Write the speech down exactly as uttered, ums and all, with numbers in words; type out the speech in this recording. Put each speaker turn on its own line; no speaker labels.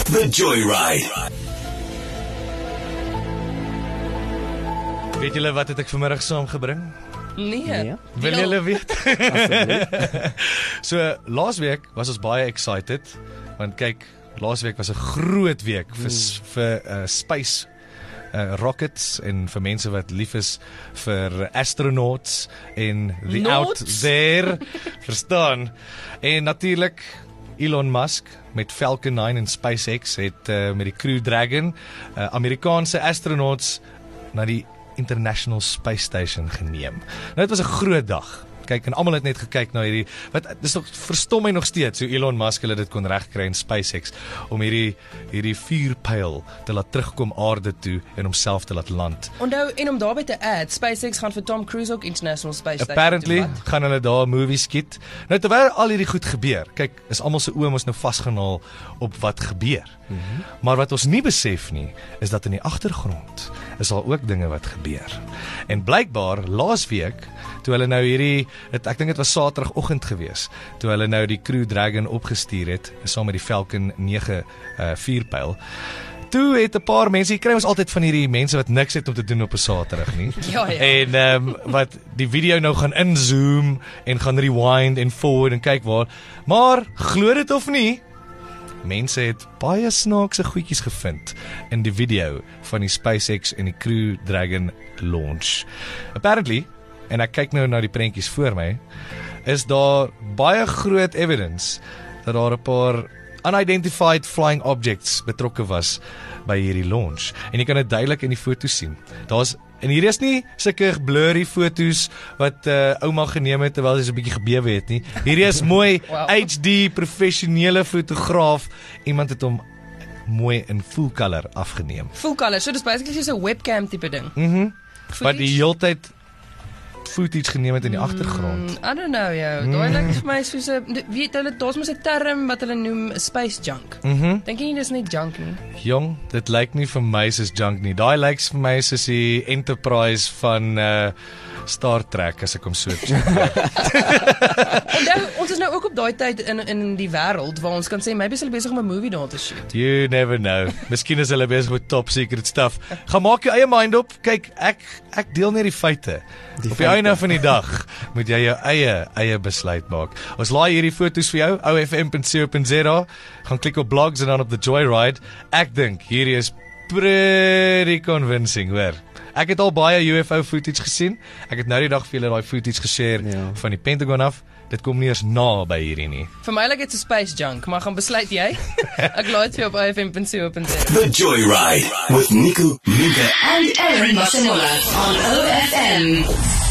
The Joyride.
Weet julle wat het ek vanmiddag saamgebring?
Nee. nee.
Wil julle weet? So, laasweek was ons baie excited, want kyk, laasweek was 'n groot week vir, mm. vir uh, space uh, rockets en vir mense wat lief is vir astronauts en the
Notes?
out there, verstaan? En natuurlik Elon Musk met Falcon nine en SpaceX het uh, met die Crew Dragon uh, Amerikaanse astronauts na die International Space Station geneem. Nou, dit was 'n groot dag. Kyk, en almal het net gekyk na hierdie, wat, dis nog, verstom my nog steeds, hoe Elon Musk hulle dit kon regkry in SpaceX, om hierdie, hierdie vuurpyl te laat terugkom aarde toe, en homself te laat land.
Onthou, en om daarby te add, SpaceX gaan vir Tom Cruise ook International Space Station.
Apparently, gaan hulle daar 'n movie skiet. Nou, terwyl al hierdie goed gebeur, kyk, is almal se oë mos nou vasgenaal op wat gebeur. Mm-hmm. Maar wat ons nie besef nie, is dat in die agtergrond is al ook dinge wat gebeur. En blykbaar, laasweek, toe hulle nou hierdie, het, ek dink dit was Saterdagoggend gewees, toe hulle nou die Crew Dragon opgestuur het, saam met die Falcon nine uh, vuurpyl, toe het 'n paar mense, jy kry ons altyd van hierdie mense wat niks het om te doen op 'n Saterdag nie,
ja, ja.
en um, wat die video nou gaan inzoom, en gaan rewind en forward, en kyk waar, maar, glo dit of nie, mense het baie snaakse goedjies gevind in die video van die SpaceX en die Crew Dragon launch. Apparently, en ek kyk nou na die prentjies voor my, is daar baie groot evidence dat daar 'n paar unidentified flying objects betrokke was by hierdie launch. En jy kan dit duidelik in die foto's sien. Daar's En hier is nie sulke blurry foto's wat uh, ouma geneem het terwyl sy so 'n bietjie gebewe het nie. Hierdie is mooi wow. H D professionele fotograaf. Iemand het hom mooi in full color afgeneem.
Full color, so dis basically so 'n webcam tipe ding.
Mhm. Mm wat die heeltyd footage geneem het in die mm, agtergrond.
I don't know, yo. Mm. Daai lyk vir my soos 'n, weet hulle, daar's mos 'n term wat hulle noem space junk.
Mhm. Mm
Dink jy dis net junk nie?
Jong, dit lyk nie vir my soos junk nie. Daai lyk vir my soos die Enterprise van uh, Star Trek, as ek hom so het.
Nou, ons is nou ook op daai tyd in in die wêreld waar ons kan sê maybe is hulle besig om 'n movie daar te shoot.
You never know. Miskien is hulle besig met top secret stuff. Gaan maak jou eie mind op. Kyk, ek ek deel net die feite. Die op die einde van die dag moet jy jou eie eie besluit maak. Ons laai hierdie foto's vir jou, o f m punt co punt z a. Gaan klik op blogs en dan op The Joyride. Ek dink hierdie is pretty convincing, hoor. Ek het al baie U F O footage gesien. Ek het nou die dag vir julle daai footage geshare ja. van die Pentagon af. Dit kom nie eens na by hierdie nie.
Vir my lyk dit so space junk, maar gaan besluit jy. Ek laai dit vir op o f m punt co punt z a.
The Joyride with Nico, Luca
and Aaron Masanola on O F M.